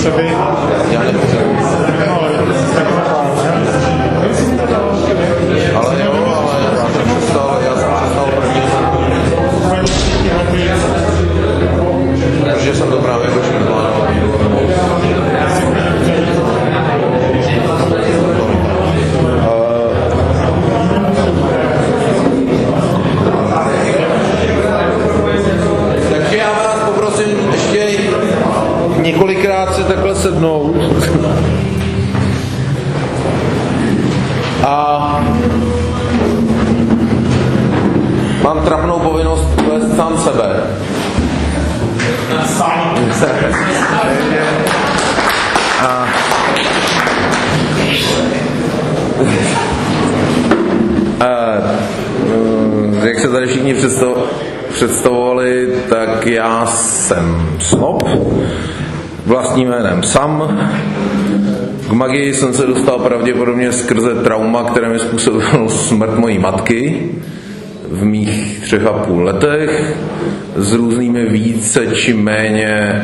Já nepotřebuji. Ale jo, ale já jsem přestal první. Protože jsem to právě už neplánoval. Takže já vás poprosím ještě několikrát se takhle sednout. A mám trapnou povinnost uvést sám sebe. Jak se tady všichni představovali, tak já jsem Snob, vlastním jménem Sam. K magii jsem se dostal pravděpodobně skrze trauma, které mi způsobilo smrt mojí matky v mých 3,5 letech, s různými více či méně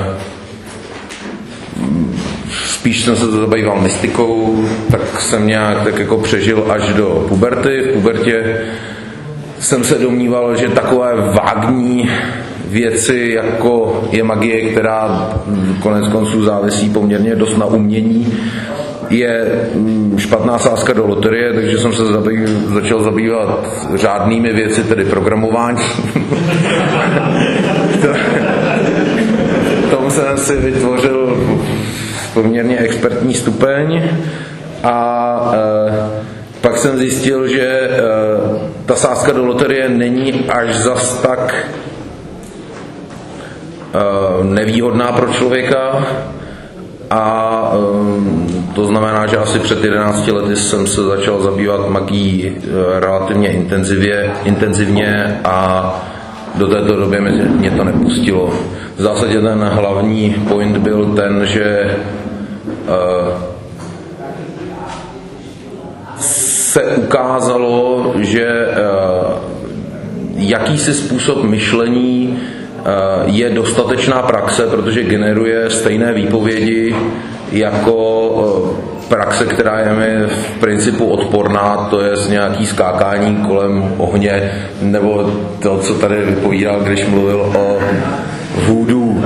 spíš jsem se zabýval mystikou, tak jsem nějak tak jako přežil až do puberty. V pubertě jsem se domníval, že takové vágní věci, jako je magie, která konec konců závisí poměrně dost na umění, je špatná sázka do loterie, takže jsem se začal zabývat řádnými věci, tedy programování. Tomu jsem si vytvořil poměrně expertní stupeň a pak jsem zjistil, že ta sázka do loterie není až zas tak nevýhodná pro člověka a to znamená, že asi před 11 lety jsem se začal zabývat magií relativně intenzivně a do této doby mě to nepustilo. V zásadě ten hlavní point byl ten, že se ukázalo, že jakýsi způsob myšlení je dostatečná praxe, protože generuje stejné výpovědi jako praxe, která je mi v principu odporná, to je nějaký skákání kolem ohně, nebo to, co tady vypovídal, když mluvil o voodoo.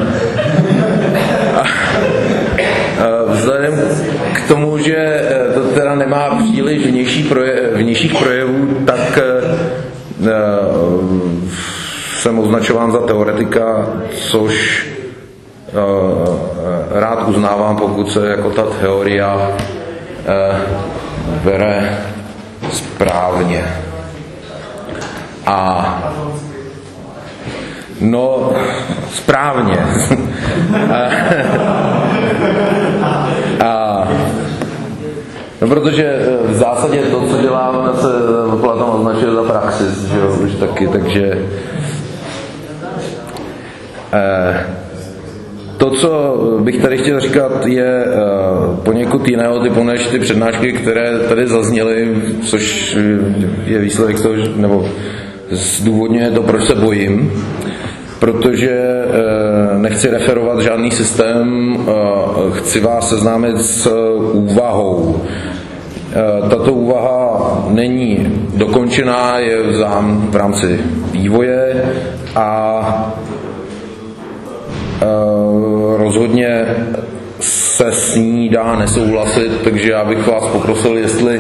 Vzhledem k tomu, že to teda nemá příliš vnějších projevů, tak jsem označován za teoretika, což rád uznávám, pokud se jako ta teoria bere správně. A no, správně. No, protože v zásadě to, co děláme, se Platon označuje za praxis, že jo, už taky, takže to, co bych tady chtěl říkat, je poněkud jiného typu než ty přednášky, které tady zazněly, což je výsledek toho, nebo zdůvodňuje to, proč se bojím, protože nechci referovat žádný systém, chci vás seznámit s úvahou. Tato úvaha není dokončená, je v rámci vývoje a rozhodně se s ní dá nesouhlasit, takže já bych vás poprosil, jestli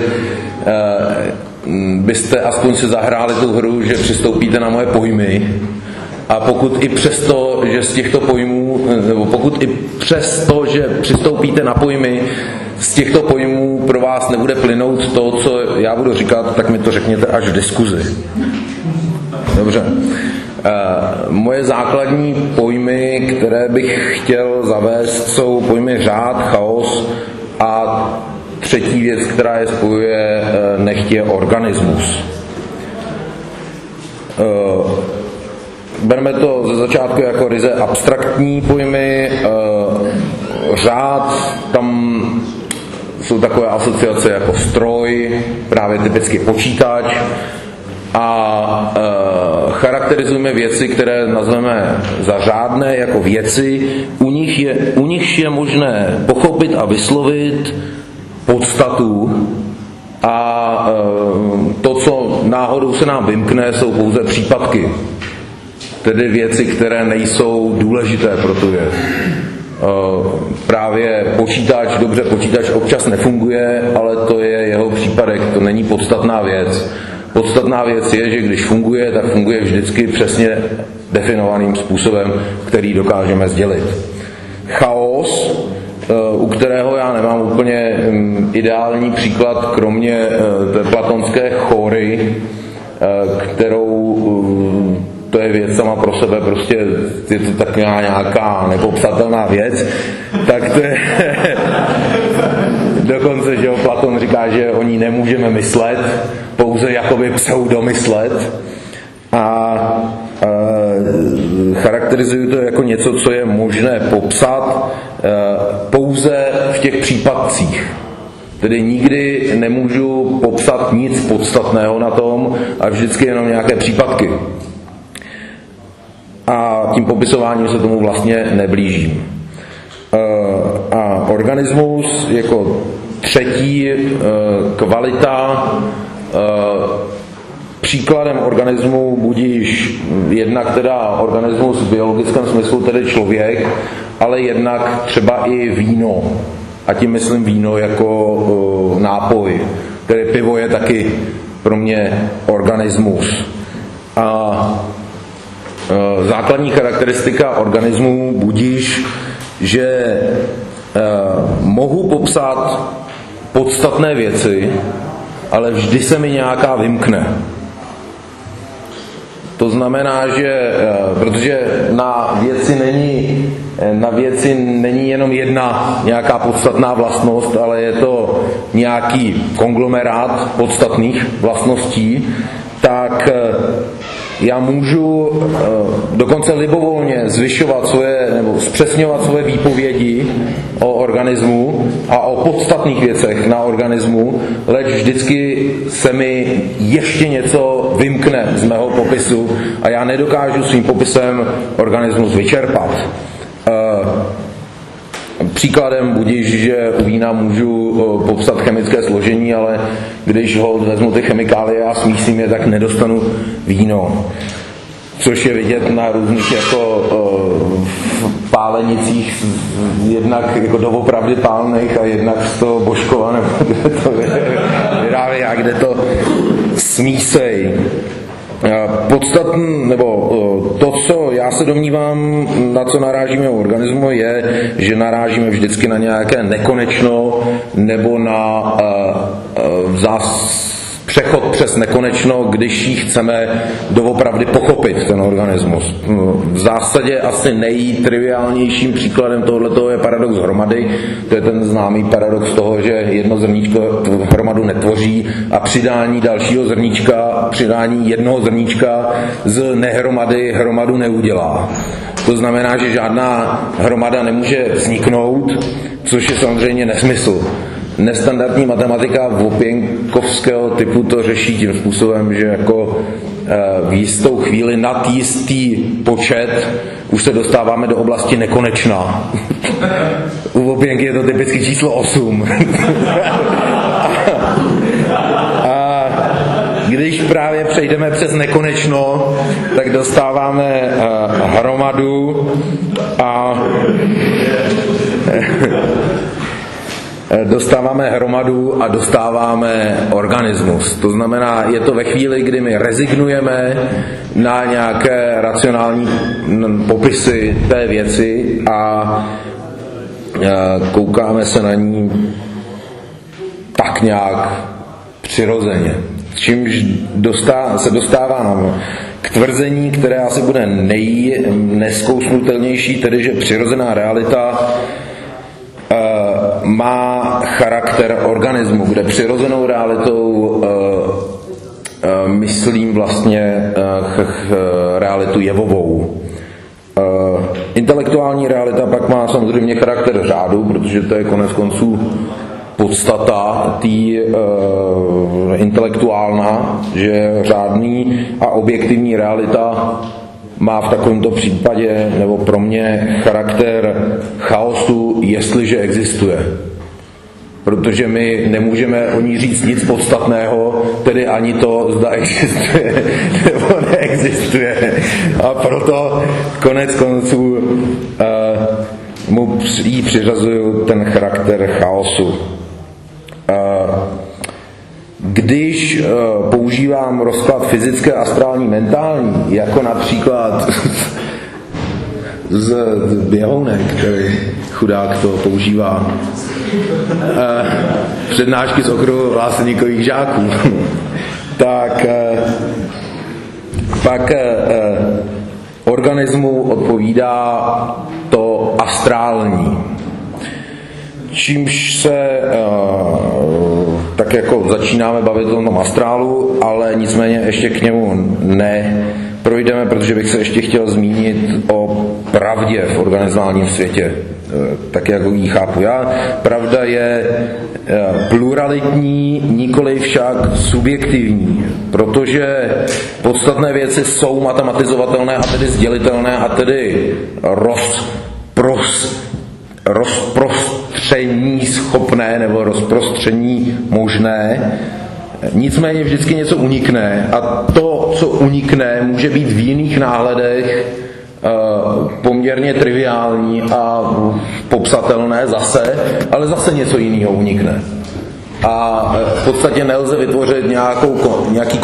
byste aspoň si zahráli tu hru, že přistoupíte na moje pojmy. A pokud i přesto, že z těchto pojmů, nebo pokud i přesto, že přistoupíte na pojmy, z těchto pojmů pro vás nebude plynout to, co já budu říkat, tak mi to řekněte až v diskuzi. Dobře. Moje základní pojmy, které bych chtěl zavést, jsou pojmy řád, chaos a třetí věc, která je spojuje, nechtě organismus. Berme to ze začátku jako ryze abstraktní pojmy. Řád, tam jsou takové asociace jako stroj, právě typicky počítač, a charakterizujeme věci, které nazveme za řádné jako věci, u nich je možné pochopit a vyslovit podstatu a to, co náhodou se nám vymkne, jsou pouze případky. Tedy věci, které nejsou důležité pro tu věc. Právě počítač občas nefunguje, ale to je jeho případek, to není podstatná věc. Podstatná věc je, že když funguje, tak funguje vždycky přesně definovaným způsobem, který dokážeme sdělit. Chaos, u kterého já nemám úplně ideální příklad, kromě té platonské chóry, kterou to je věc sama pro sebe, prostě je to taková nějaká nepopsatelná věc, tak to je dokonce, že Platon říká, že o ní nemůžeme myslet, pouze jakoby pseudomyslet a charakterizuju to jako něco, co je možné popsat pouze v těch případcích. Tedy nikdy nemůžu popsat nic podstatného na tom a vždycky jenom nějaké případky. A tím popisováním se tomu vlastně neblížím. A organismus jako třetí kvalita, příkladem organismu budíš jednak teda organismus v biologickém smyslu, tedy člověk, ale jednak třeba i víno. A tím myslím víno jako nápoj. Tedy pivo je taky pro mě organismus. A základní charakteristika organismů budíš, že mohu popsat podstatné věci, ale vždy se mi nějaká vymkne. To znamená, že protože na věci není jenom jedna nějaká podstatná vlastnost, ale je to nějaký konglomerát podstatných vlastností, tak já můžu dokonce libovolně zvyšovat nebo zpřesňovat svoje výpovědi o organismu a o podstatných věcech na organismu, leč vždycky se mi ještě něco vymkne z mého popisu a já nedokážu svým popisem organismus vyčerpat. Příkladem budíš, že u vína můžu popsat chemické složení, ale když ho vezmu ty chemikálie a smísím je, tak nedostanu víno. Což je vidět na různých jako pálenicích, jednak jako doopravdy pálných a jednak z toho Božkova, nebo kde to vyrábí a kde to smísej. Podstatný, nebo to, co já se domnívám, na co narážíme u organismu, je, že narážíme vždycky na nějaké nekonečno nebo na přechod přes nekonečno, když ji chceme doopravdy pochopit, ten organismus. V zásadě asi nejtriviálnějším příkladem tohoto je paradox hromady. To je ten známý paradox toho, že jedno zrníčko hromadu netvoří a přidání jednoho zrníčka z nehromady hromadu neudělá. To znamená, že žádná hromada nemůže vzniknout, což je samozřejmě nesmysl. Nestandardní matematika Vopěnkovského typu to řeší tím způsobem, že jako v jistou chvíli nad jistý počet už se dostáváme do oblasti nekonečná. U Vopěnky je to typicky číslo 8. A když právě přejdeme přes nekonečno, tak dostáváme hromadu a dostáváme organismus. To znamená, je to ve chvíli, kdy my rezignujeme na nějaké racionální popisy té věci a koukáme se na ní tak nějak přirozeně. Čímž se dostávám k tvrzení, které asi bude nejneskousnutelnější, tedy že přirozená realita má charakter organismu, kde přirozenou realitou myslím vlastně realitu jevovou. Intelektuální realita pak má samozřejmě charakter řádu, protože to je konec konců podstata intelektuálna, že řádný a objektivní realita má v takovémto případě, nebo pro mě, charakter chaosu, jestliže existuje. Protože my nemůžeme o ní říct nic podstatného, tedy ani to, zda existuje nebo neexistuje. A proto konec konců mu jí přiřazuju ten charakter chaosu. Když používám rozklad fyzické, astrální, mentální, jako například z Běhounek, který chudák to používá, přednášky z okruhu láseníkových žáků, tak pak organismu odpovídá to astrální. Čímž se tak jako začínáme bavit o tom astrálu, ale nicméně ještě k němu neprojdeme, protože bych se ještě chtěl zmínit o pravdě v organizálním světě, tak jak ji chápu já. Pravda je pluralitní, nikoli však subjektivní, protože podstatné věci jsou matematizovatelné a tedy sdělitelné a tedy rozprostření schopné nebo rozprostření možné. Nicméně vždycky něco unikne a to, co unikne, může být v jiných náhledech poměrně triviální a popsatelné zase, ale zase něco jiného unikne. A v podstatě nelze vytvořit nějaký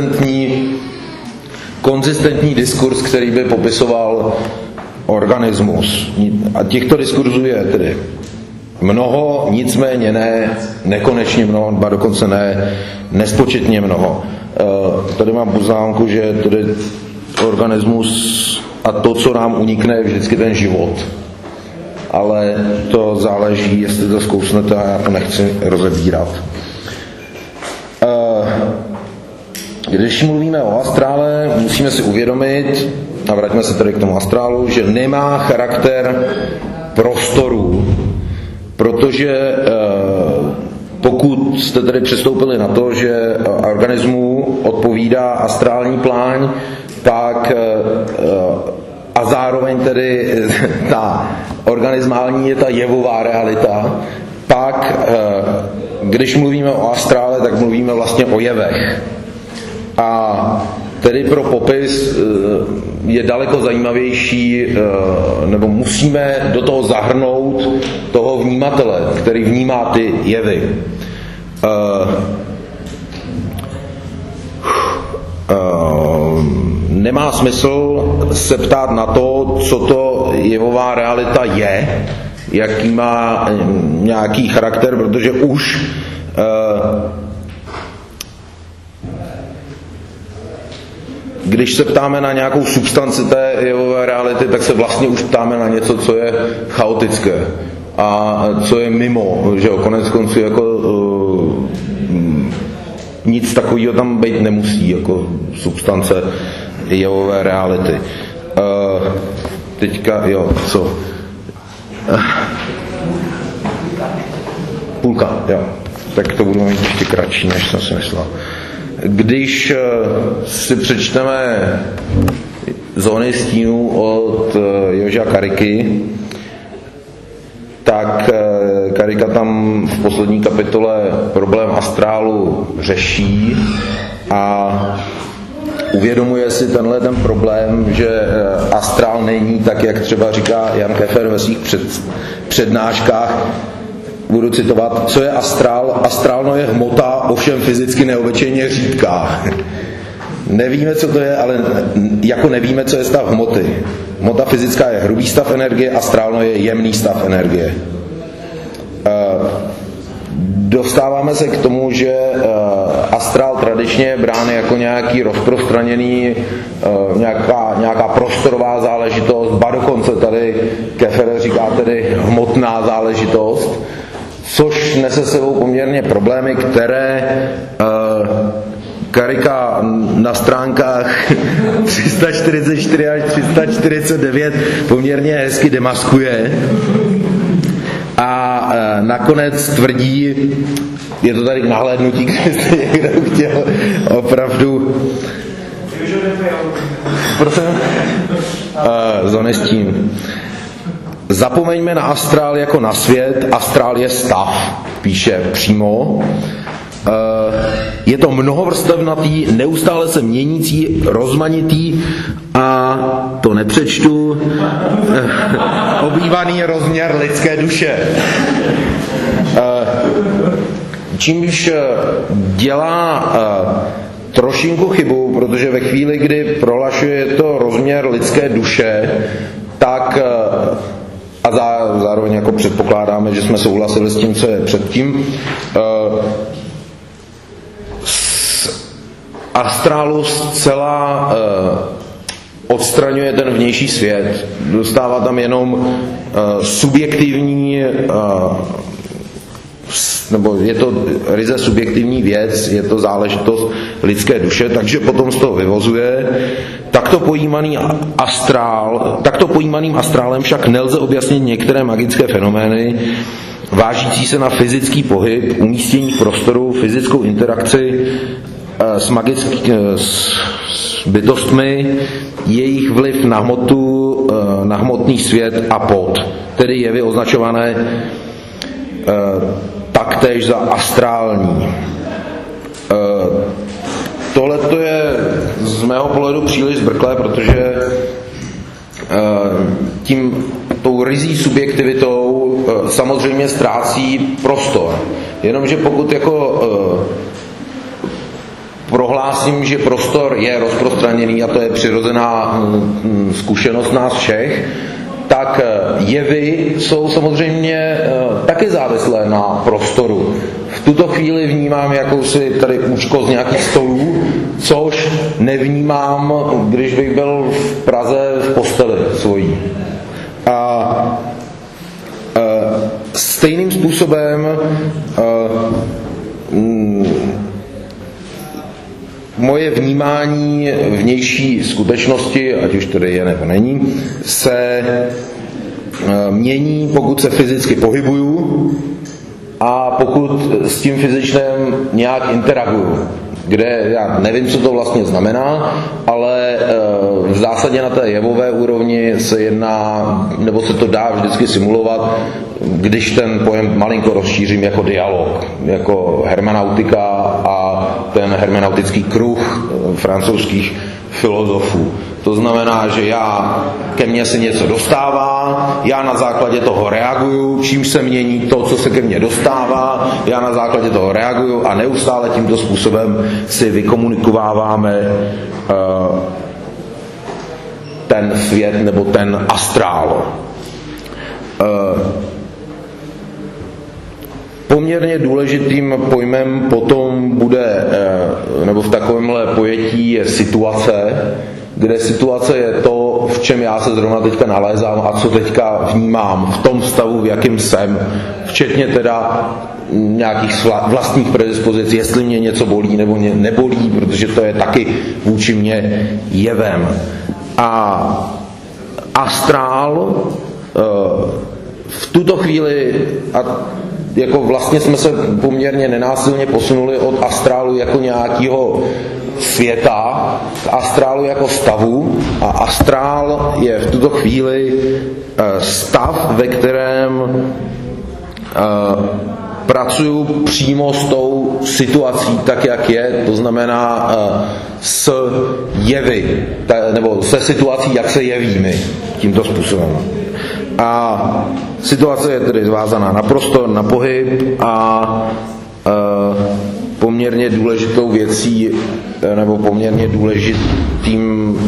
konzistentní diskurs, který by popisoval organismus. A těchto diskurzů je tedy mnoho, nicméně ne nekonečně mnoho, ba dokonce ne nespočetně mnoho. Tady mám poznámku, že tedy organismus a to, co nám unikne, je vždycky ten život. Ale to záleží, jestli to zkousnete, a já to nechci rozebírat. Když mluvíme o astrále, musíme si uvědomit, a vraťme se tedy k tomu astrálu, že nemá charakter prostoru, protože pokud jste tedy přistoupili na to, že organismu odpovídá astrální pláň, pak a zároveň tedy ta organismální je ta jevová realita, pak když mluvíme o astrále, tak mluvíme vlastně o jevech. A tedy pro popis je daleko zajímavější, nebo musíme do toho zahrnout toho vnímatele, který vnímá ty jevy. Nemá smysl se ptát na to, co to jevová realita je, jaký má nějaký charakter, protože už když se ptáme na nějakou substanci té jevové reality, tak se vlastně už ptáme na něco, co je chaotické a co je mimo, že konec konců jako nic takového tam být nemusí, jako substance jevové reality. Teďka, co? Půlka, jo. Tak to budu mít ještě kratší, než jsem si myslel. Když si přečteme Zóny stínů od Joža Cariky, tak Carika tam v poslední kapitole problém astrálu řeší a uvědomuje si tenhle ten problém, že astrál není tak, jak třeba říká Jan Keffer ve svých přednáškách. Budu citovat, co je astrál? Astrálno je hmota, ovšem fyzicky neobyčejně řídká. Nevíme, co to je, ale jako nevíme, co je stav hmoty. Hmota fyzická je hrubý stav energie, astrálno je jemný stav energie. Dostáváme se k tomu, že astrál tradičně je brán jako nějaký rozprostraněný, nějaká prostorová záležitost, ba dokonce tady Keffer říká tedy hmotná záležitost, což nese sebou poměrně problémy, které Carika na stránkách 344 až 349 poměrně hezky demaskuje. A nakonec tvrdí, je to tady k nahlédnutí, kdybyste někdo chtěl opravdu... Prosím? Zonestín. Zapomeňme na astrál jako na svět, astrál je stav, píše přímo. Je to mnohovrstevnatý, neustále se měnící, rozmanitý a to nepřečtu, obývaný rozměr lidské duše. Čímž dělá trošinku chybu, protože ve chvíli, kdy prohlašuje to rozměr lidské duše, tak a zároveň jako předpokládáme, že jsme souhlasili s tím, co je předtím, astrálu zcela odstraňuje ten vnější svět. Dostává tam jenom subjektivní, nebo je to ryze subjektivní věc, je to záležitost lidské duše, takže potom z toho vyvozuje. Takto pojímaným astrálem však nelze objasnit některé magické fenomény, vážící se na fyzický pohyb, umístění prostoru, fyzickou interakci s bytostmi, jejich vliv na hmotu, na hmotný svět a pod, tedy jevy označované taktéž za astrální. Tohle to je z mého pohledu příliš zbrklé, protože tou ryzí subjektivitou samozřejmě ztrácí prostor. Jenomže pokud jako prohlásím, že prostor je rozprostraněný a to je přirozená zkušenost nás všech, tak jevy jsou samozřejmě taky závislé na prostoru. V tuto chvíli vnímám jakousi tady účkost nějakých stolů, což nevnímám, když bych byl v Praze v posteli svojí. A stejným způsobem moje vnímání vnější skutečnosti, ať už tedy je nebo není, se mění, pokud se fyzicky pohybuju a pokud s tím fyzičném nějak interaguju. Kde já nevím, co to vlastně znamená, ale v zásadě na té jevové úrovni se jedná, nebo se to dá vždycky simulovat, když ten pojem malinko rozšířím jako dialog, jako hermeneutika a ten hermeneutický kruh francouzských filozofů. To znamená, že ke mně se něco dostává, já na základě toho reaguju, čímž se mění to, co se ke mně dostává, já na základě toho reaguju a neustále tímto způsobem si vykomunikováváme ten svět nebo ten astrál. Poměrně důležitým pojmem potom bude, nebo v takovémhle pojetí je situace, kde situace je to, v čem já se zrovna teďka nalézám a co teďka vnímám v tom stavu, v jakém jsem, včetně teda nějakých vlastních predispozic, jestli mě něco bolí nebo mě nebolí, protože to je taky vůči mě jevem. A astrál v tuto chvíli, a jako vlastně jsme se poměrně nenásilně posunuli od astrálu jako nějakého světa k astrálu jako stavu, a astrál je v tuto chvíli stav, ve kterém pracuju přímo s tou situací tak, jak je, to znamená s jevy, nebo se situací, jak se jeví mi tímto způsobem. A situace je tedy zvázaná na prostor, na pohyb a poměrně důležitou věcí nebo poměrně důležitým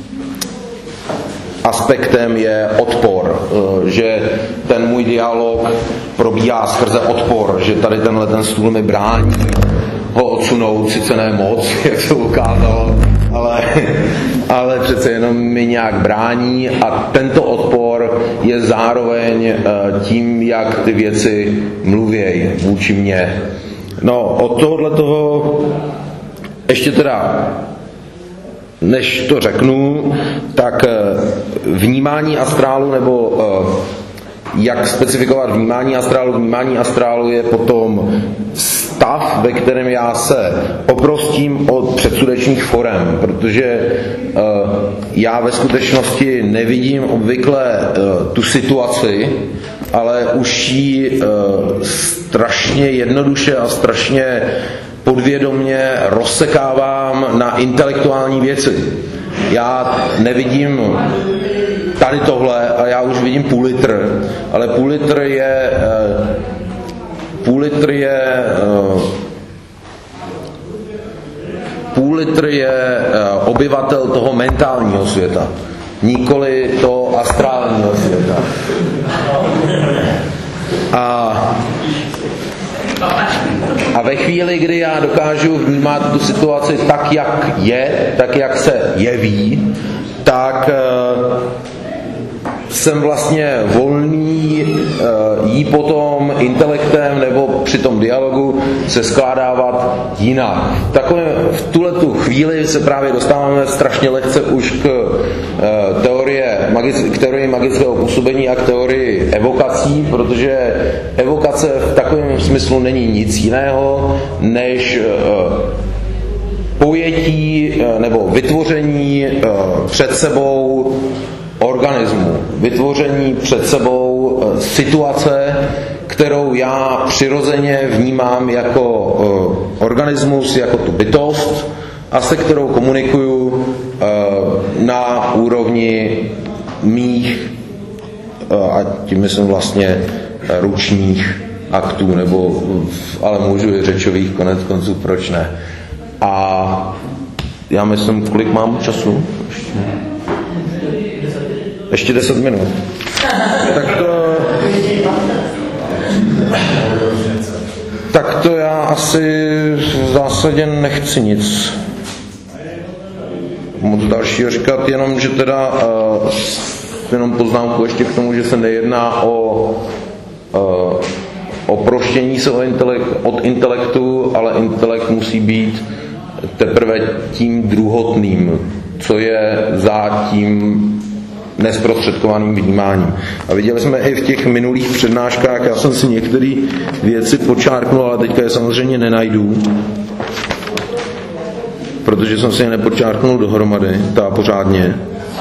aspektem je odpor, že ten můj dialog probíhá skrze odpor, že tady ten stůl mi brání ho odsunout, sice ne moc, jak se ukázalo, ale přece jenom mi nějak brání a tento odpor je zároveň tím, jak ty věci mluvějí vůči mně. No, od tohoto ještě teda, než to řeknu, tak vnímání astrálu nebo jak specifikovat vnímání astrálu. Vnímání astrálu je potom stav, ve kterém já se oprostím od předsudečných forem, protože já ve skutečnosti nevidím obvykle tu situaci, ale už ji strašně jednoduše a strašně podvědomně rozsekávám na intelektuální věci. Já nevidím tady tohle a já už vidím půl litr, ale půl litr je obyvatel toho mentálního světa, nikoli toho astrálního světa. A ve chvíli, kdy já dokážu vnímat tu situaci tak, jak je, tak, jak se jeví, tak jsem vlastně volný jí potom intelektem nebo při tom dialogu se skládávat jinak. V tuhletu chvíli se právě dostáváme strašně lehce už k teorii magického působení a k teorii evokací, protože evokace v takovém smyslu není nic jiného, než pojetí nebo vytvoření před sebou organismu, vytvoření před sebou situace, kterou já přirozeně vnímám jako organismus, jako tu bytost a se kterou komunikuju na úrovni mých a tím myslím vlastně ručních aktů, nebo ale můžu i řečových, konec konců, proč ne. A já myslím, kolik mám času? Ještě 10 minut. Tak to já asi v zásadě nechci nic moc dalšího říkat, jenom že teda jenom poznámku ještě k tomu, že se nejedná o oproštění se od intelektu, ale intelekt musí být teprve tím druhotným, co je za tím nezprostředkovaným vnímáním. A viděli jsme i v těch minulých přednáškách, já jsem si některé věci počárknul, ale teďka je samozřejmě nenajdu, protože jsem si je nepočárknul dohromady, pořádně,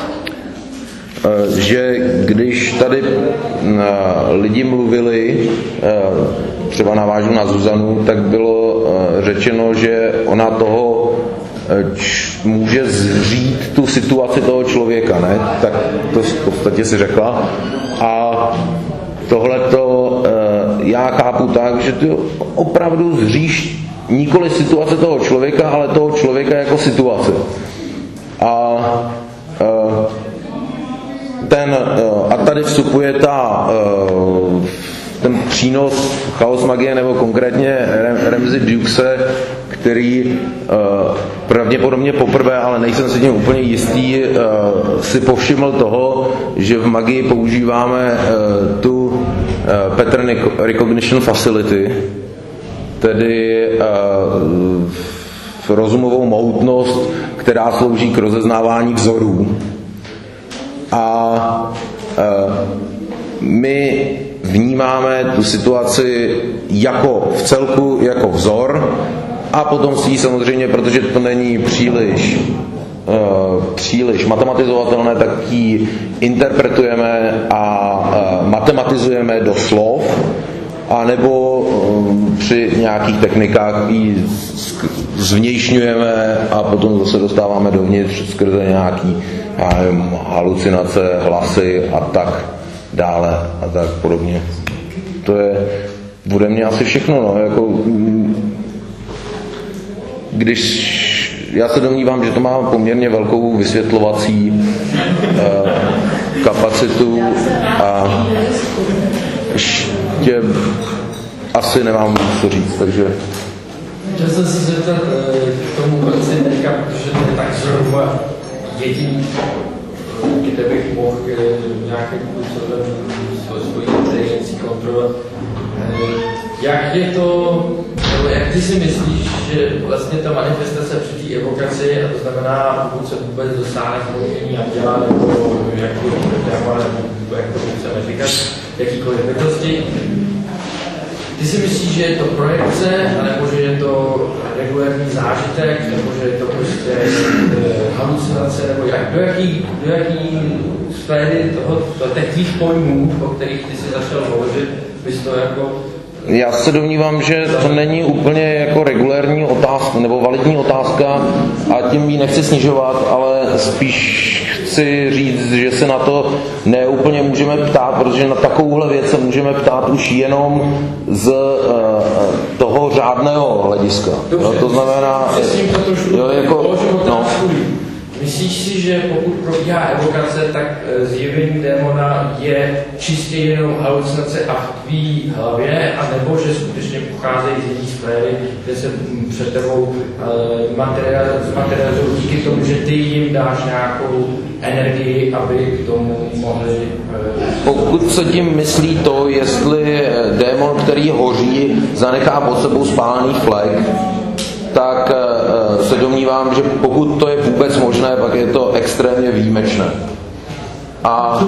že když tady lidi mluvili, třeba navážu na Zuzanu, tak bylo řečeno, že ona toho může zřít tu situaci toho člověka, ne? Tak to v podstatě si řekla. A tohleto já chápu tak, že ty opravdu zříš nikoli situace toho člověka, ale toho člověka jako situace. A tady vstupuje ten přínos chaos magie, nebo konkrétně Ramsey Dukese, který pravděpodobně poprvé, ale nejsem si tím úplně jistý, si povšiml toho, že v magii používáme tu pattern recognition facility, tedy rozumovou mohutnost, která slouží k rozeznávání vzorů. A my vnímáme tu situaci jako v celku, jako vzor, a potom si ji samozřejmě, protože to není příliš matematizovatelné, tak ji interpretujeme a matematizujeme do slov, anebo při nějakých technikách ji zvnějšňujeme a potom zase dostáváme dovnitř skrze nějaký halucinace, hlasy a tak dále a tak podobně. To je ode mě asi všechno, no, jako když já se domnívám, že to má poměrně velkou vysvětlovací kapacitu a ještě asi nemám nic co říct, takže... Chtěl jsem se zeptat k tomu konci teďka, protože to je tak zhruba jediný, kde bych mohl nějakým způsobem svoji inteligenci kontrolovat. Jak je to, jak ty si myslíš, že vlastně ta manifestace při té evokaci, a to znamená, pokud se vůbec dosáhne zpovědění a dělá, nebo jak to chceme říkat, jakýkoliv bytosti. Ty si myslíš, že je to projekce, nebo že je to regulární zážitek, nebo že je to prostě halucinace, nebo do jaký sféry těch tvých pojmů, o kterých ty si začal hovořit, bys to jako... Já se domnívám, že to není úplně jako regulérní otázka nebo validní otázka a tím ji nechci snižovat, ale spíš chci říct, že se na to neúplně můžeme ptát, protože na takovouhle věc se můžeme ptát už jenom z toho řádného hlediska. Dobře, to znamená... Myslíš si, že pokud probíhá evokace, tak zjevení démona je čistě jenom halucinace a v tvý hlavě, anebo že skutečně pocházejí z jiné sféry, kde se před tebou materializují díky tomu, že ty jim dáš nějakou energii, aby k tomu mohli... Pokud se tím myslí to, jestli démon, který hoří, zanechá pod sebou spálený flek, tak se domnívám, že pokud to je vůbec možné, pak je to extrémně výjimečné. A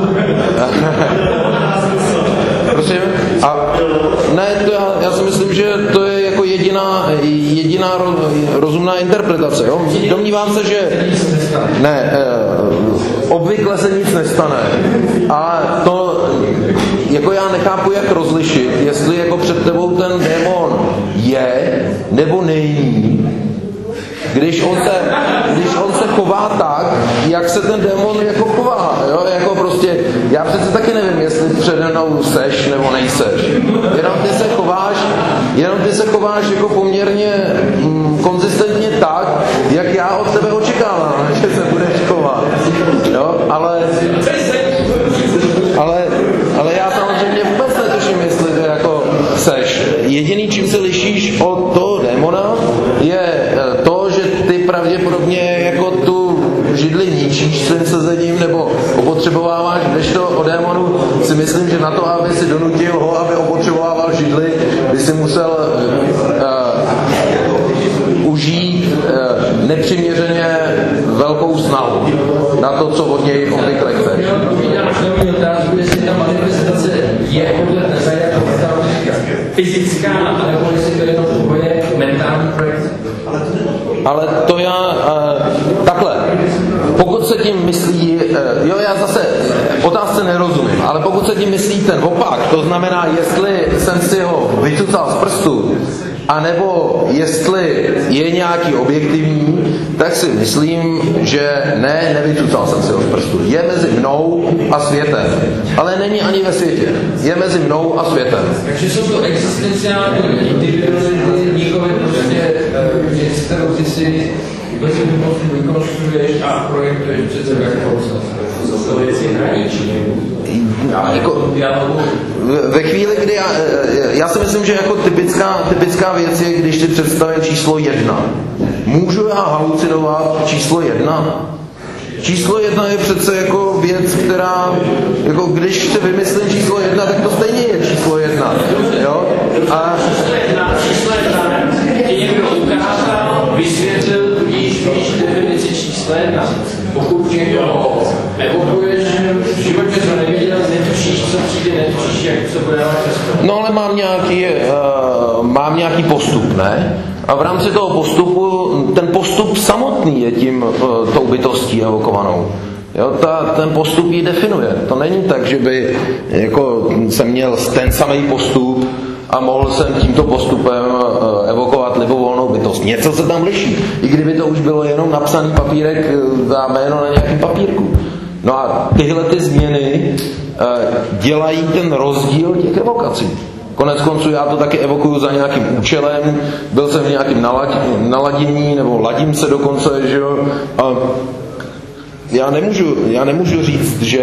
prosím? A ne, to já si myslím, že to je jako jediná rozumná interpretace. Jo? Domnívám se, že ne, obvykle se nic nestane. A to jako já nechápu, jak rozlišit, jestli jako před tebou ten démon je nebo není, když on se chová tak, jak se ten démon jako chová, jo? Jako prostě, já přece taky nevím, jestli přede mnou seš nebo nejseš. Jenom ty se chováš jako poměrně konzistentně tak, jak já od tebe očekávám, že se budeš chovat. Jo? Ale já samozřejmě vůbec netuším, jestli to jako seš. Jediný, čím se lišíš od toho démona, je to, že ty pravděpodobně jako tu židli ničíš svým sezením nebo opotřebováváš, kdežto o démonu si myslím, že na to, aby si donutil ho, aby opotřebovával židli, by si musel užít nepřiměřeně velkou snahu na to, co od něj obvykle chceš. Jestli ta manifestace je podle tebe jako fyzická, nebo jestli to je to tvoje mentální projekce. Ale to já takhle, pokud se tím myslí, já zase otázce nerozumím, ale pokud se tím myslí ten opak, to znamená, jestli jsem si ho vycucal z prstu, anebo jestli je nějaký objektivní, tak si myslím, že nevycucal jsem si ho z prstu. Je mezi mnou a světem, ale není ani ve světě. Je mezi mnou a světem. Takže jsou to existenciální individuality, nikoli prostě věc, kterou ty si vykonstruuješ a projektuješ před sebe jako jsou to věci hraniční. Ve chvíli, kdy já si myslím, že jako typická věc je, když si představím číslo 1. Můžu já halucinovat číslo 1? Číslo 1 je přece jako věc, která, jako když si vymyslím číslo 1, tak to stejně je číslo 1. Jo? A číslo 1 ti někdo ukázal, vysvětlil, víš definici čísla 1. Pokud někdo ho evokuješ, v životě to neviděl, netušíš, co přijde, netušíš, jak se bude dávat často. No ale mám nějaký postup, ne? A v rámci toho postupu, ten postup samotný je tím tou bytostí evokovanou. Jo, ten postup ji definuje. To není tak, že by jako jsem měl ten samý postup a mohl jsem tímto postupem evokovat libovolnou bytost. Něco se tam liší, i kdyby to už bylo jenom napsaný papírek za jméno na nějakém papírku. No a tyhle ty změny dělají ten rozdíl těch evokací. Konec konců já to taky evokuju za nějakým účelem, byl jsem v nějakým naladění, nebo ladím se dokonce, že jo. A já nemůžu říct, že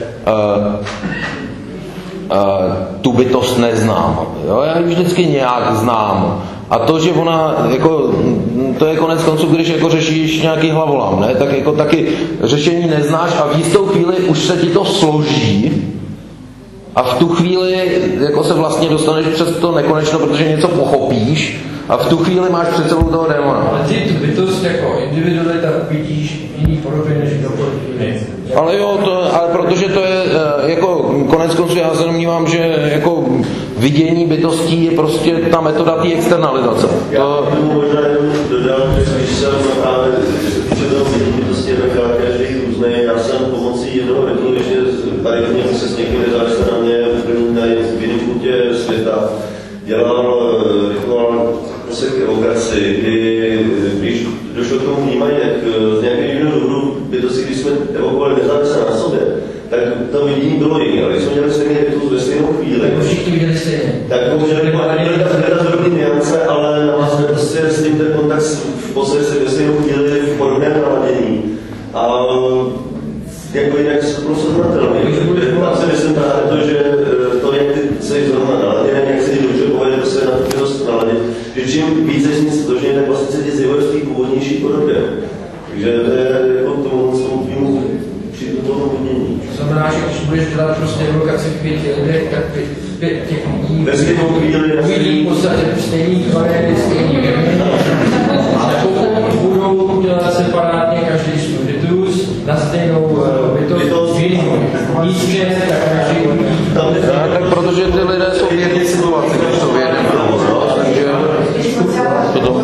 tu bytost neznám. Jo? Já ji vždycky nějak znám. A to, že ona, jako, to je konec konců, když jako řešíš nějaký hlavolam, ne? Tak jako taky řešení neznáš a v jistou chvíli už se ti to složí a v tu chvíli jako se vlastně dostaneš přes to nekonečno, protože něco pochopíš a v tu chvíli máš před sebou toho démona. Ale ty tu bytost jako individualita vidíš jiný podobě než kdokoliv jiný. Ale jo, ale protože to je jako konec konců já se domnívám, že jako vidění bytostí je prostě ta metoda té externalizace. Já bych možná jenom dodal, že když jsem právě toho vidění bytosti je každý různý, já jsem pomocí jednoho rituálu, když tady hodně se s někým nezávisle na mě v jiném kutě světa dělal rituál prostě k evokaci, když došlo k tomu vnímání, jak z nějakého jiného důvodu bytosti, když jsme evokovali nezávisle na sobě, tak to vidění bylo jiné, ale když jsme měli stejný rytmus ve stejnou chvíli. Tak všichni viděli stejně. Tak můžeme hledat drobný nuance, ale vlastně prostě s tím ten kontakt v podstatě ve stejnou chvíli v podobném naladění. A jako jinak se prostě znatelný. Tam si myslím právě to, že to, jak ty jsi zrovna naladěný, jak se ti dobře povede, to se na to dost naladit, že čím více jsi nic stožně, tak vlastně se ti zjevuje v té původnější podobě. Takže to je jako tomu tvýmu přítomnou vidění. To znamená, že když budeš dělat prostě evokaci v 5 lidech, tak 5 těch lidí uvidí v podstatě stejný tvary, stejný věmy. Ale pokud budou dělat separátně každý svůj ritus na stejnou bytost, nicméně, tak každý uvidí. Tak protože ty lidé jsou v jedné situaci, když jsou v jedné takže toto.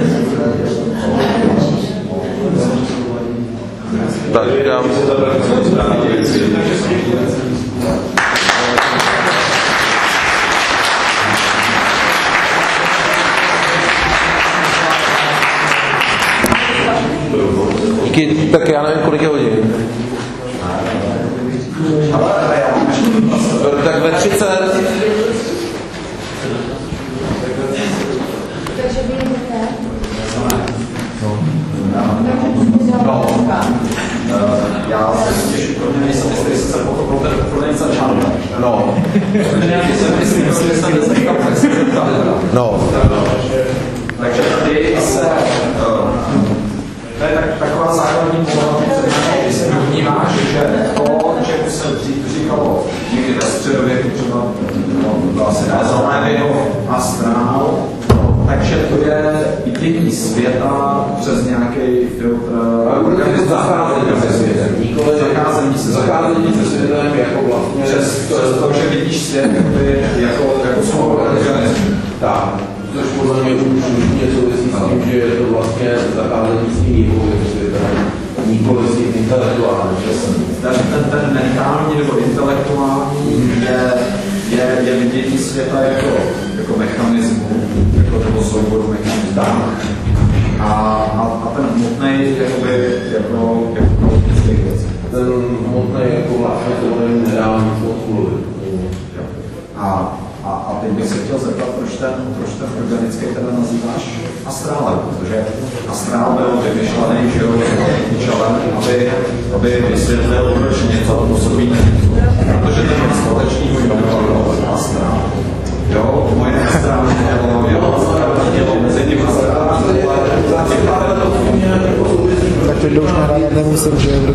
Tak dám si to díky, tak já nevím, kolik je hodin. Tak ve 30. Takže vy jdete? Já se těším, pro mě nejsem jistý, jestli jsem pochopil ten úplný začátek. No. Takže tady se... To je taková základní problematika, když se vnímáš, že to, čemu se říkalo někdy ve středověku, třeba asi Ezomédio astrál, takže to je vidění světa přes nějaký filtr. Zacházení se světem jako vlastně přes to, že vidíš svět jako svou organismus. Tak, což podle mě už souvisí s tím, že je to vlastně zacházení s tím vývojím světa, nikoli s tím intelektuálním. Ten mentální nebo intelektuální je vidění světa jako mechanismu, jako souboru mechanismu. A ten hmotnej jako těch věcí. Ten hmotnej jako vlastně to nedá nic moc mluvit. A teď bych se chtěl zeptat, proč ten organický teda nazýváš astrálem, protože astrál byl vymyšlený, že jo, účelem, aby vysvětlil, proč něco působí, protože ten skutečný můj